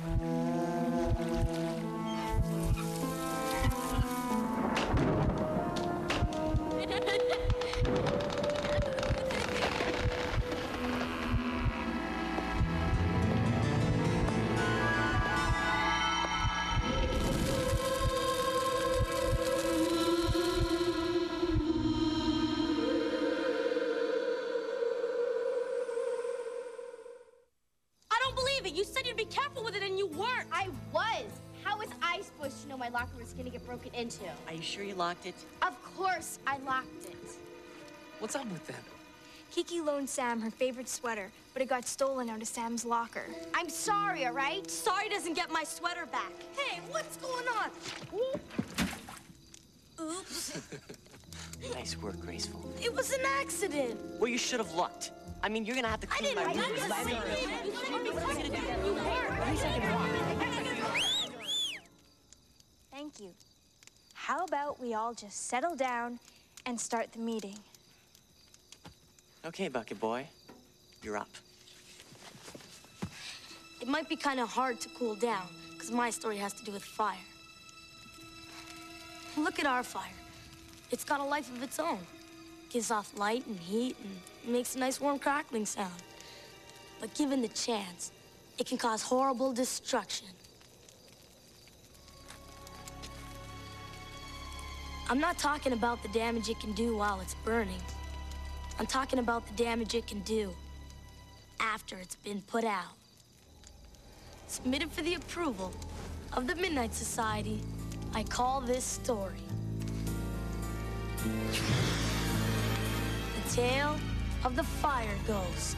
You said you'd be careful with it, and you weren't. I was. How was I supposed to know my locker was going to get broken into? Are you sure you locked it? Of course I locked it. What's up with them? Kiki loaned Sam her favorite sweater, but it got stolen out of Sam's locker. I'm sorry, all right? Sorry doesn't get my sweater back. Hey, what's going on? Oops. Nice work, Graceful. It was an accident. Well, you should have looked. I mean, you're gonna have to clean my room. Thank you. How about we all just settle down and start the meeting? Okay, Bucket Boy. You're up. It might be kind of hard to cool down, because my story has to do with fire. Look at our fire. It's got a life of its own. Gives off light and heat and makes a nice warm crackling sound. But given the chance, it can cause horrible destruction. I'm not talking about the damage it can do while it's burning. I'm talking about the damage it can do after it's been put out. Submitted for the approval of the Midnight Society, I call this story The Tale of the Fire Ghost.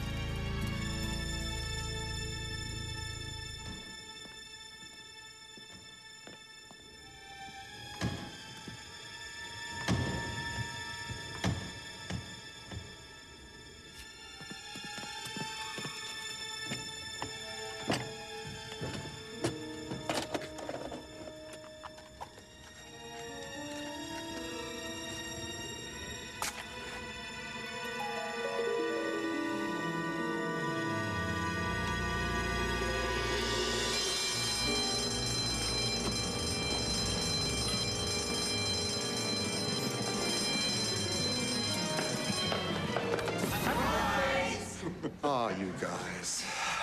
Oh, you guys.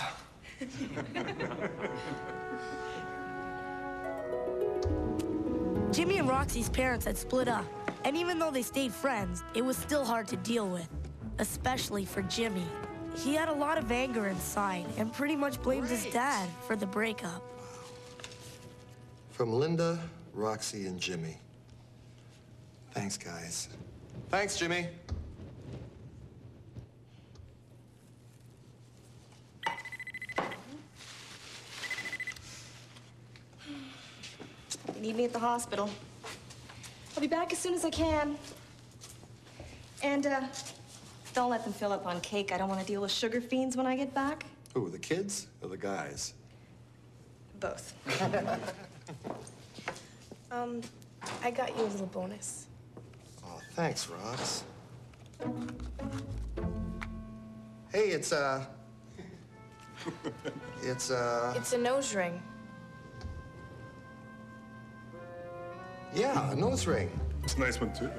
Jimmy and Roxy's parents had split up, and even though they stayed friends, it was still hard to deal with, especially for Jimmy. He had a lot of anger inside and pretty much blamed his dad for the breakup. From Linda, Roxy, and Jimmy. Thanks, guys. Thanks, Jimmy. They need me at the hospital. I'll be back as soon as I can. And, don't let them fill up on cake. I don't want to deal with sugar fiends when I get back. Who, the kids or the guys? Both. I got you a little bonus. Oh, thanks, Rox. Hey, it's a nose ring. Yeah, a nose ring. It's a nice one, too.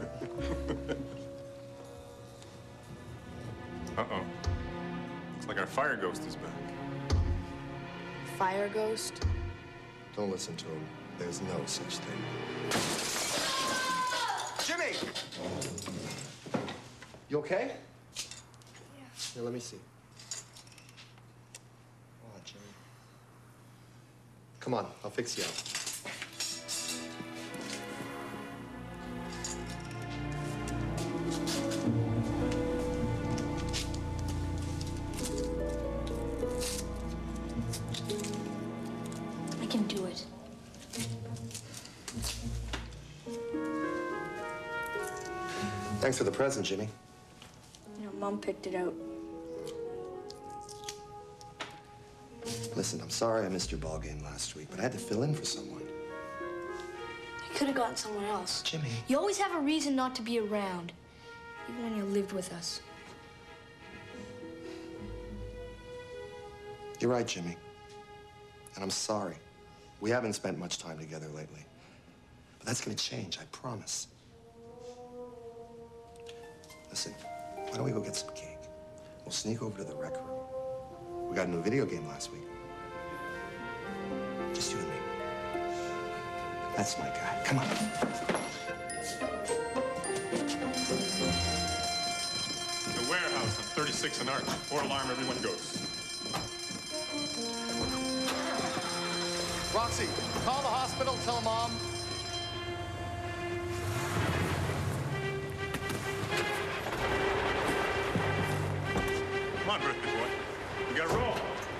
Uh-oh. Looks like our fire ghost is back. Fire ghost? Don't listen to him. There's no such thing. Jimmy! You okay? Yeah. Here, let me see. Come on, Jimmy. Come on, I'll fix you up. I can do it. Thanks for the present, Jimmy. You know, Mom picked it out. Listen, I'm sorry I missed your ball game last week, but I had to fill in for someone. I could have gotten somewhere else. Jimmy. You always have a reason not to be around, even when you lived with us. You're right, Jimmy. And I'm sorry. We haven't spent much time together lately. But that's gonna change, I promise. Listen, why don't we go get some cake? We'll sneak over to the rec room. We got a new video game last week. Just you and me. That's my guy. Come on. The warehouse on 36 and Arch. 4-alarm, everyone goes. Roxy, call the hospital, tell Mom. Come on, birthday boy. We gotta roll.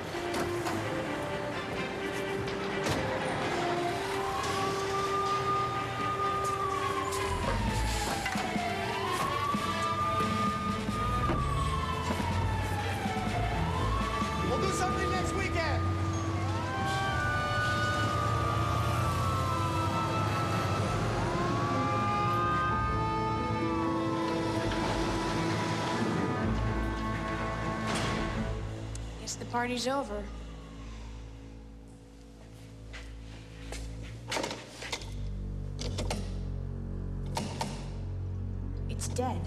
We'll do something next weekend. Guess the party's over. It's dead.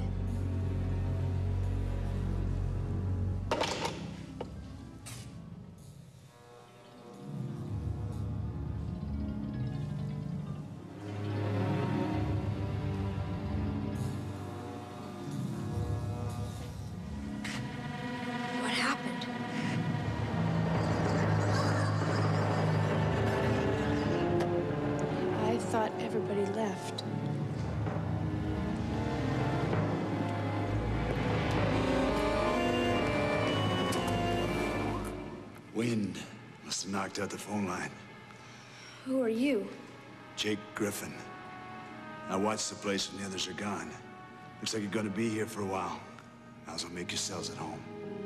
What happened? I thought everybody left. Wind must have knocked out the phone line. Who are you? Jake Griffin. I watched the place when the others are gone. Looks like you're gonna be here for a while. Might as well make yourselves at home.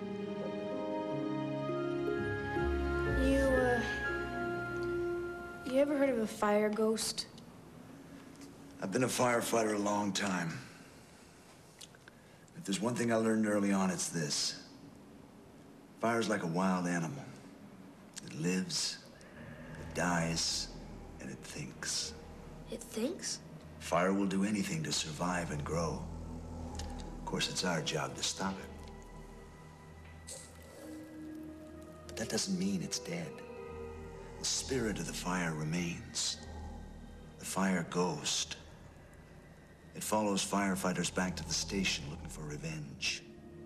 You ever heard of a fire ghost? I've been a firefighter a long time. If there's one thing I learned early on, it's this. Fire's like a wild animal. It lives, it dies, and it thinks. It thinks? Fire will do anything to survive and grow. Of course, it's our job to stop it. But that doesn't mean it's dead. The spirit of the fire remains. The fire ghost. It follows firefighters back to the station looking for revenge.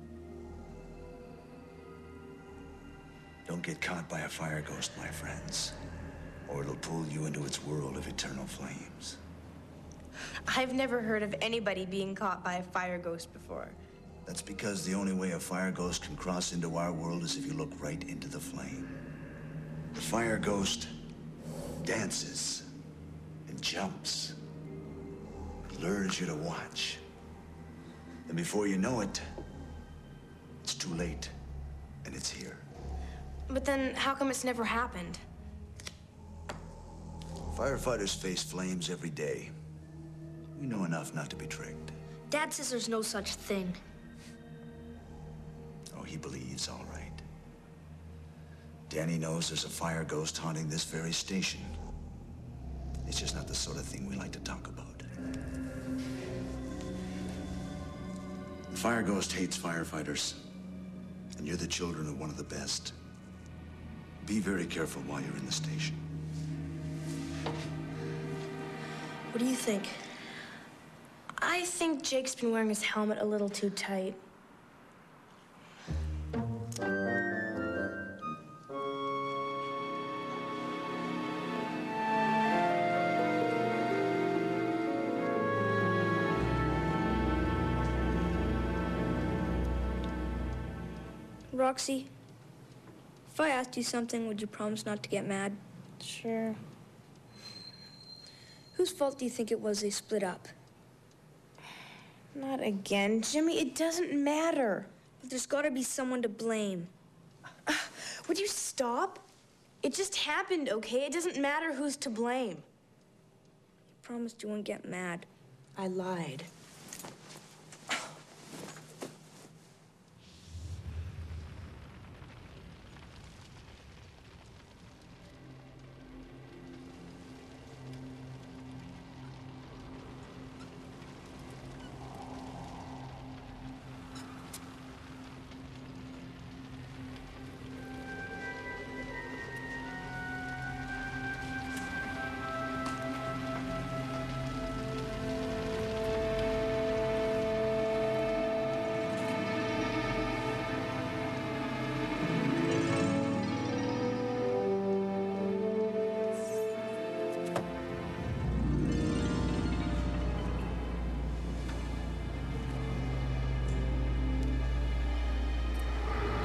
Don't get caught by a fire ghost, my friends, or it'll pull you into its world of eternal flames. I've never heard of anybody being caught by a fire ghost before. That's because the only way a fire ghost can cross into our world is if you look right into the flame. The fire ghost dances and jumps. It lures you to watch. And before you know it, it's too late, and it's here. But then how come it's never happened? Firefighters face flames every day. We know enough not to be tricked. Dad says there's no such thing. Oh, he believes, all right. Danny knows there's a fire ghost haunting this very station. It's just not the sort of thing we like to talk about. The fire ghost hates firefighters, and you're the children of one of the best. Be very careful while you're in the station. What do you think? I think Jake's been wearing his helmet a little too tight. Roxy, if I asked you something, would you promise not to get mad? Sure. Whose fault do you think it was they split up? Not again, Jimmy. It doesn't matter. But there's gotta be someone to blame. Would you stop? It just happened, okay? It doesn't matter who's to blame. You promised you wouldn't get mad. I lied.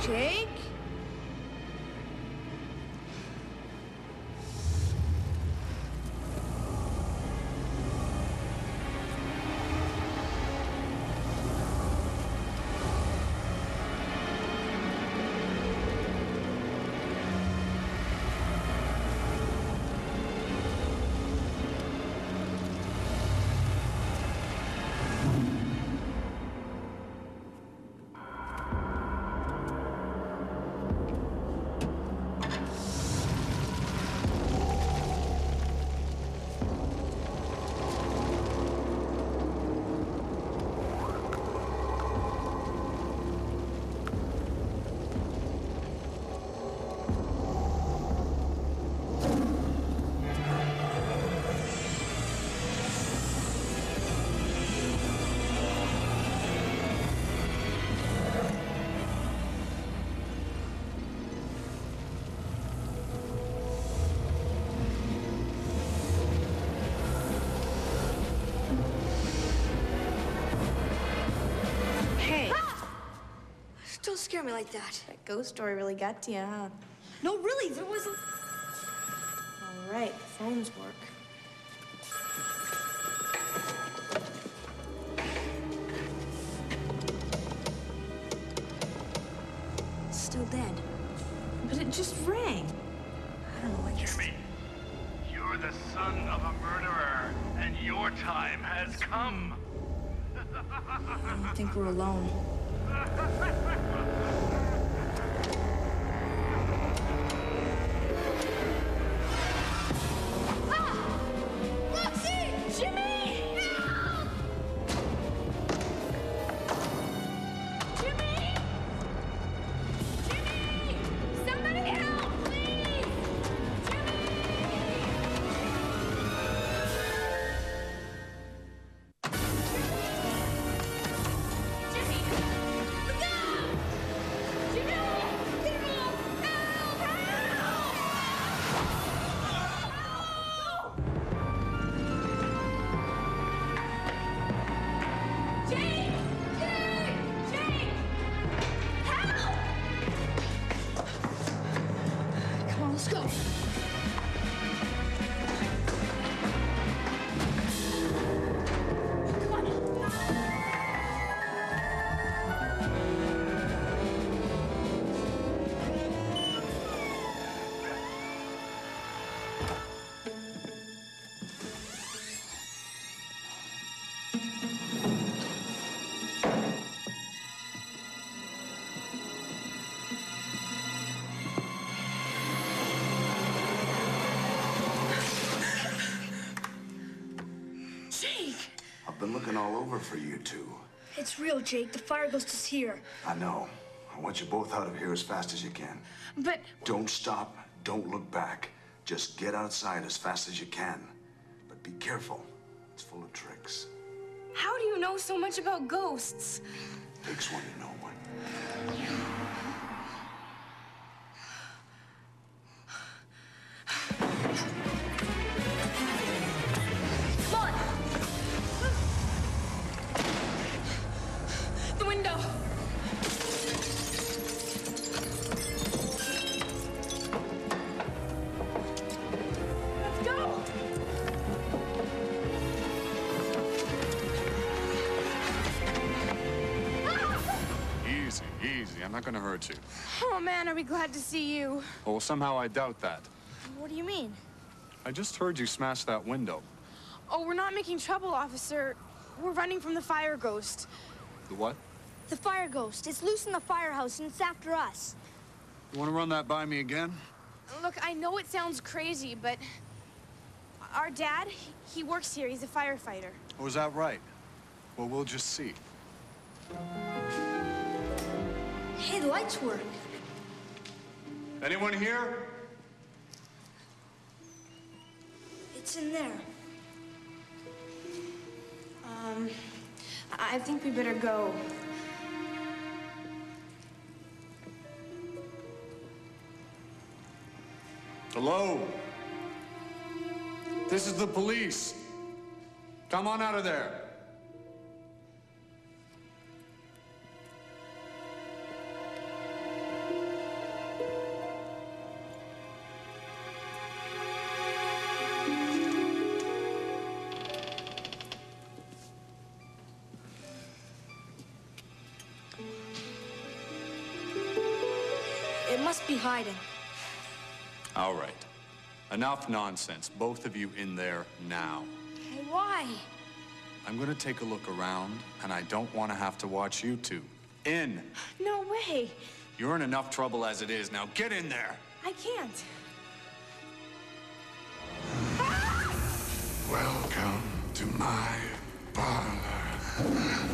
Jake? Don't scare me like that. That ghost story really got to you, huh? No, really, there wasn't. All right, the phones work. It's still dead. But it just rang. I don't know, I guess. Jimmy, you're the son of a murderer, and your time has come. I don't think we're alone. I've been looking all over for you two. It's real, Jake. The fire ghost is here. I know. I want you both out of here as fast as you can. But Don't stop. Don't look back. Just get outside as fast as you can. But be careful. It's full of tricks. how do you know so much about ghosts? Takes one to know one. Come on! The window! Let's go! Easy, easy. I'm not gonna hurt you. Oh man, are we glad to see you. Well, somehow I doubt that. What do you mean? I just heard you smash that window. Oh, we're not making trouble, officer. We're running from the fire ghost. The what? The fire ghost. It's loose in the firehouse and it's after us. You want to run that by me again? Look, I know it sounds crazy, but our dad, he works here. He's a firefighter. Or is that right? Well, we'll just see. Hey, the lights work. Anyone here? It's in there. I think we better go. Hello? This is the police. Come on out of there. They must be hiding. All right. Enough nonsense. Both of you in there now. Hey, why? I'm gonna take a look around, and I don't want to have to watch you two. In! No way. You're in enough trouble as it is. Now get in there! I can't. Welcome to my parlor.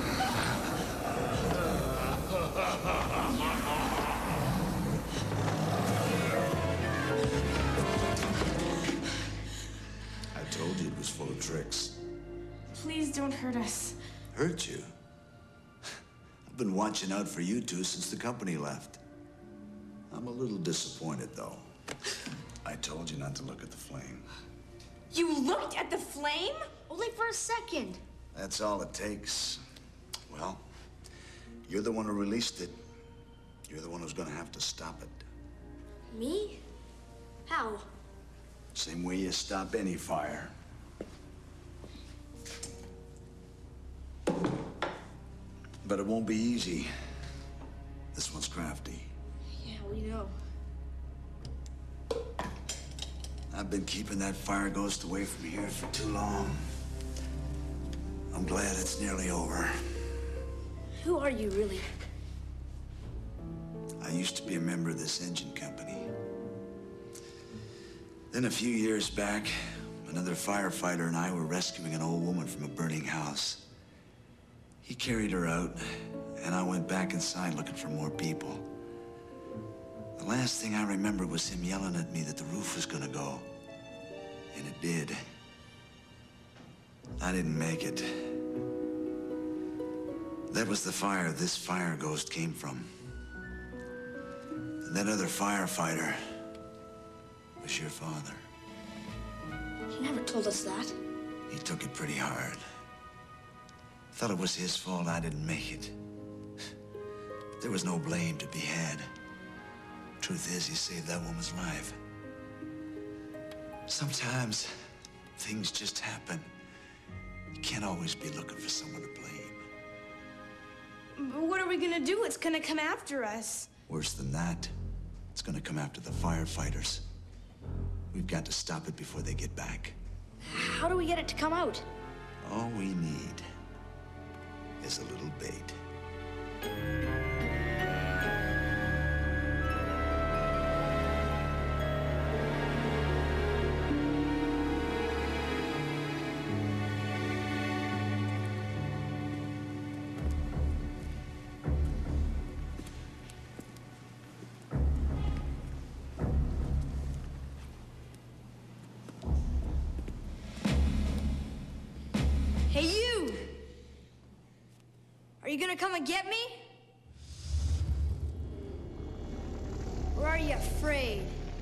I told you it was full of tricks. Please don't hurt us. Hurt you? I've been watching out for you two since the company left. I'm a little disappointed, though. I told you not to look at the flame. You looked at the flame? Only for a second. That's all it takes. Well, you're the one who released it. You're the one who's gonna have to stop it. Me? How? Same way you stop any fire. But it won't be easy. This one's crafty. Yeah, we know. I've been keeping that fire ghost away from here for too long. I'm glad it's nearly over. Who are you, really? I used to be a member of this engine company. Then a few years back, another firefighter and I were rescuing an old woman from a burning house. He carried her out, and I went back inside looking for more people. The last thing I remember was him yelling at me that the roof was gonna go. And it did. I didn't make it. That was the fire this fire ghost came from. And that other firefighter was your father. He never told us that. He took it pretty hard. Thought it was his fault I didn't make it. But there was no blame to be had. Truth is, he saved that woman's life. Sometimes things just happen. You can't always be looking for someone to blame. But what are we gonna do? It's gonna come after us. Worse than that, it's gonna come after the firefighters. We've got to stop it before they get back. How do we get it to come out? All we need is a little bait. Hey, you! Are you gonna come and get me? Or are you afraid?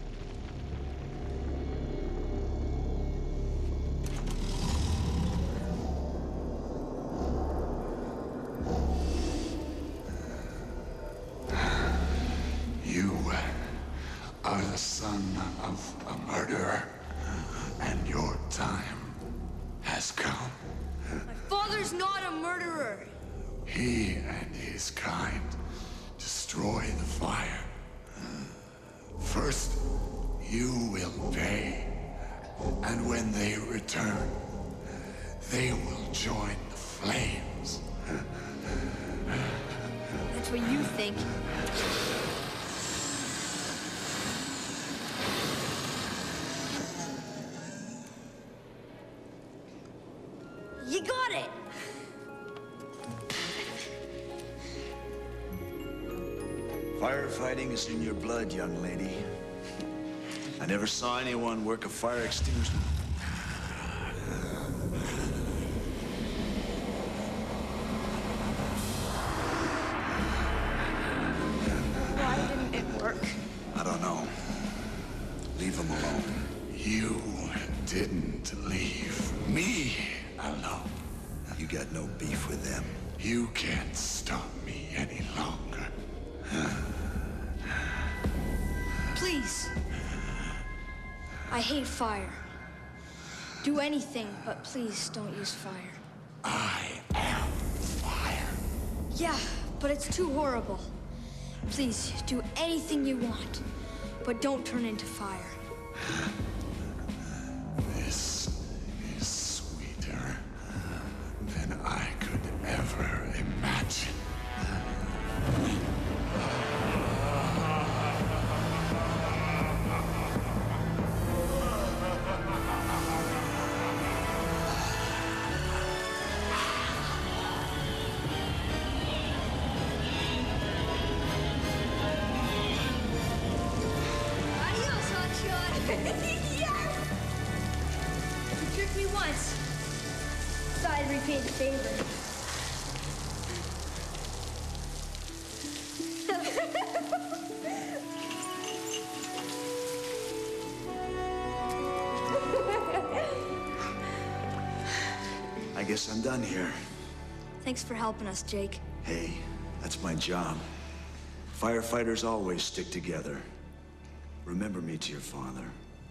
You are the son of a murderer, and your time has come. My father's not a murderer. He and his kind destroy the fire. First, you will pay, and when they return, they will join the flames. That's what you think. You got it! Firefighting is in your blood, young lady. I never saw anyone work a fire extinguisher. Why didn't it work? I don't know. Leave him alone. You didn't leave me alone. You got no beef with them. You can't stop me any longer. Please. I hate fire. Do anything, but please don't use fire. I am fire. Yeah, but it's too horrible. Please, do anything you want, but don't turn into fire. This is sweeter than I could ever imagine. Adios, Hotshot! Yes! You tricked me once. Thought I'd repay the favor. I guess I'm done here. Thanks for helping us, Jake. Hey, that's my job. Firefighters always stick together. Remember me to your father.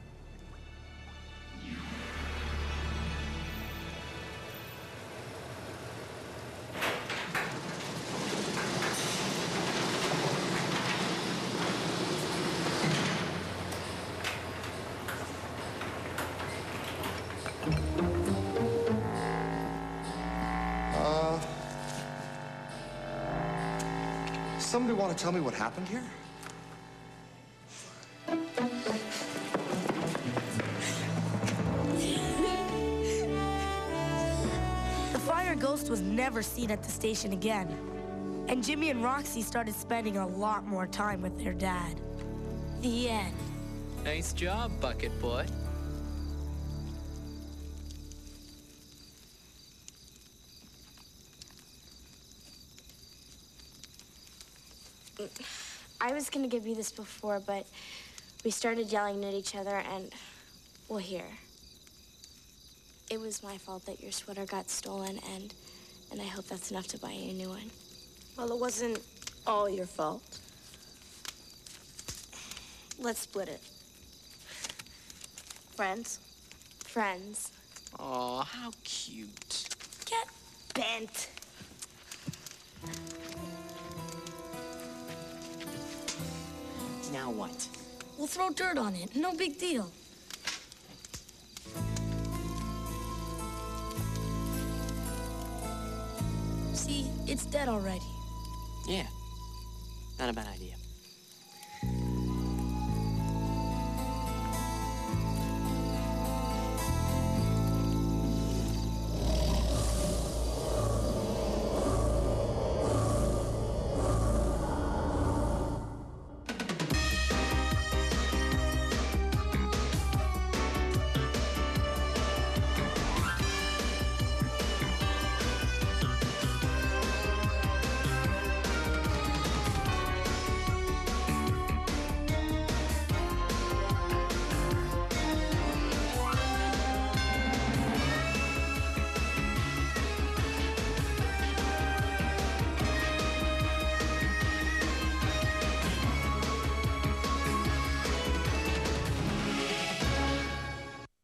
Somebody want to tell me what happened here? The fire ghost was never seen at the station again. And Jimmy and Roxy started spending a lot more time with their dad. The end. Nice job, Bucket Boy. I was gonna give you this before, but we started yelling at each other and, well, here. It was my fault that your sweater got stolen, and I hope that's enough to buy you a new one. Well, it wasn't all your fault. Let's split it. Friends? Friends. Aw, how cute. Get bent. Now what? We'll throw dirt on it. No big deal. See, it's dead already. Yeah, not a bad idea.